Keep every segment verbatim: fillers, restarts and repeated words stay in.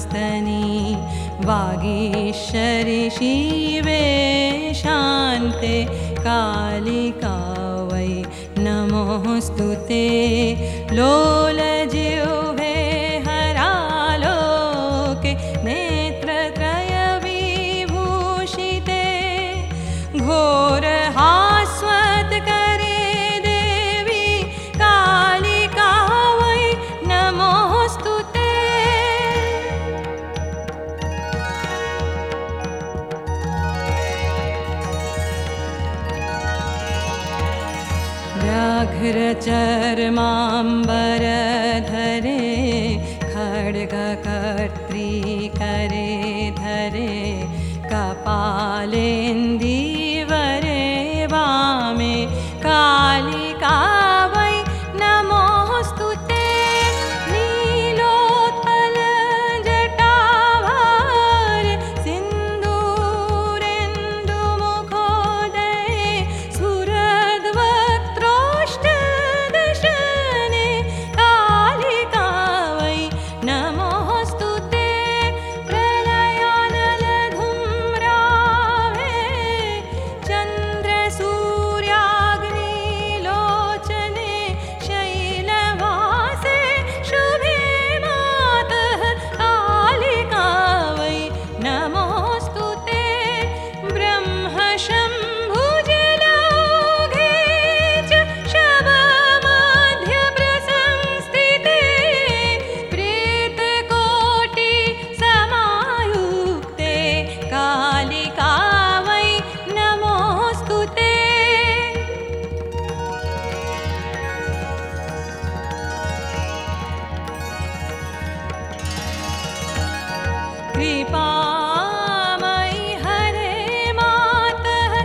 स्तनी वागीश्वरि शिवे शान्ते कालिका वै नमोऽस्तुते लोलजिह्वे हरालोके नेत्रत्रयविभूषिते घोरहास्वत्करे देवी कालिका वै नमोऽस्तुते। व्याघ्रचर्माम्बरधरे खड्गकर्त्री करे धरे कपालेन्दीवरे वामे कालिका वै नमोऽस्तुते। नीलोत्पलजटाभारे सिन्दूरेन्दुमुखोदये स्फुरद्वक्त्रोष्ठदशने कालिका वै नमोऽस्तुते। प्रलयानलधूम्राभे चन्द्रसूर्याग्निलोचने शैलवासे शुभे मातः कालिका वै नमोऽस्तुते। ब्रह्मशम्भुजलौघे च शवमध्यप्रसंस्थिते प्रेतकोटिसमायुक्ते कालिका वै नमोऽस्तुते। कृपामयि हरे मातः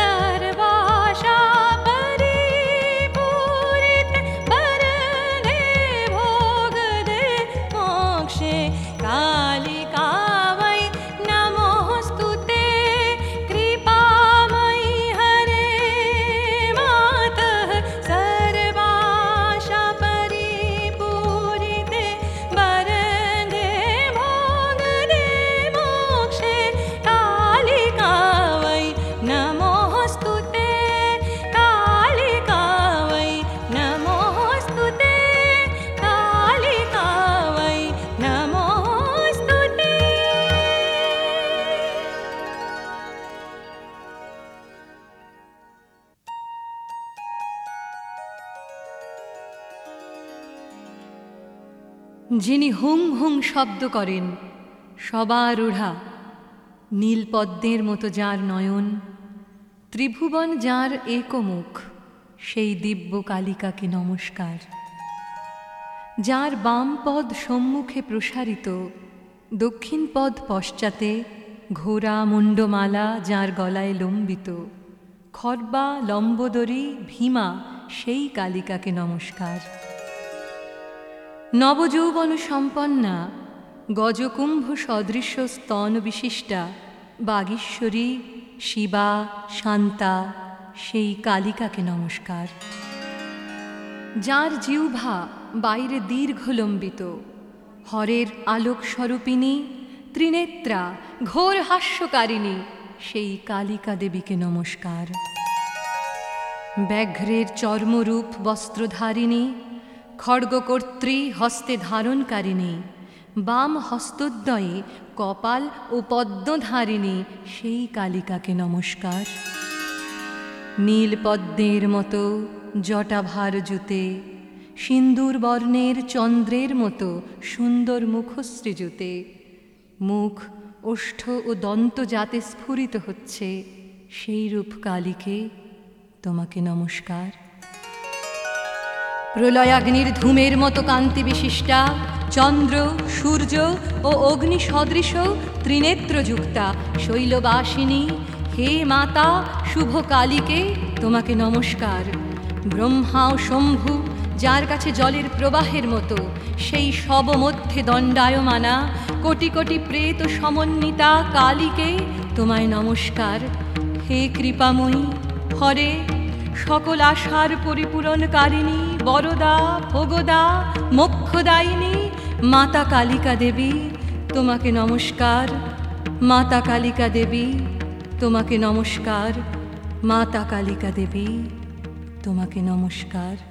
सर्वाशापरिपूरिते वरदे भोगदे मोक्षे कालिका वै नमोऽस्तुते। कृपामयि हरे मातः सर्वाशापरिपूरिते वरदे भोगदे मोक्षे कालिका वै नमोऽस्तुते। कालिका वै नमोऽस्तुते। कालिका वै नमोऽस्तुते। যিনি হুং হুং শব্দ করেন সবারূঢ়া, নীলপদ্মের মতো যার নয়ন, ত্রিভুবন যার একমুখ, সেই দিব্য কালিকাকে নমস্কার। যার বাম পদ সম্মুখে প্রসারিত, দক্ষিণ পদ পশ্চাতে, ঘোড়া মুণ্ডমালা যার গলায় লম্বিত, খর্বা লম্বোদরী ভীমা সেই কালিকাকে নমস্কার। নবযৌবন সম্পন্না গজকুম্ভ সদৃশ স্তন বিশিষ্টা বাগীশ্বরী শিবা শান্তা সেই কালিকাকে নমস্কার। যার জিহ্বা বাইরে দীর্ঘলম্বিত, হরের আলোক স্বরূপিণী ত্রিনেত্রা ঘোর হাস্যকারিণী সেই কালিকা দেবীকে নমস্কার। ব্যাঘ্রের চর্মরূপ বস্ত্রধারিণী, খড়গকর্ত্রী হস্তে ধারণকারিণী, বাম হস্তদ্বয়ে কপাল ও পদ্মধারিণী সেই কালিকাকে নমস্কার। নীলপদ্মের মতো জটাভার জুতে, সিন্দুর বর্ণের চন্দ্রের মতো সুন্দর মুখশ্রীজুতে, মুখ ওষ্ঠ ও দন্ত যাতে স্ফুরিত হচ্ছে সেই রূপ কালীকে তোমাকে নমস্কার। প্রলয়াগ্নির ধূমের মতো কান্তি বিশিষ্টা, চন্দ্র সূর্য ও অগ্নি সদৃশ ত্রিনেত্রযুক্তা শৈলবাসিনী হে মাতা শুভ কালীকে তোমাকে নমস্কার। ব্রহ্মা ও শম্ভু যার কাছে জলের প্রবাহের মতো, সেই সব মধ্যে দণ্ডায়মানা কোটি কোটি প্রেত সমন্বিতা কালীকে তোমায় নমস্কার। হে কৃপাময়ী হরে, সকল আশার পরিপূরণকারিণী বরদা ভোগদা মোক্ষদায়িনী মাতা কালিকা দেবী, তোমাকে নমস্কার মাতা কালিকা দেবী, তোমাকে নমস্কার মাতা কালিকা দেবী, তোমাকে নমস্কার।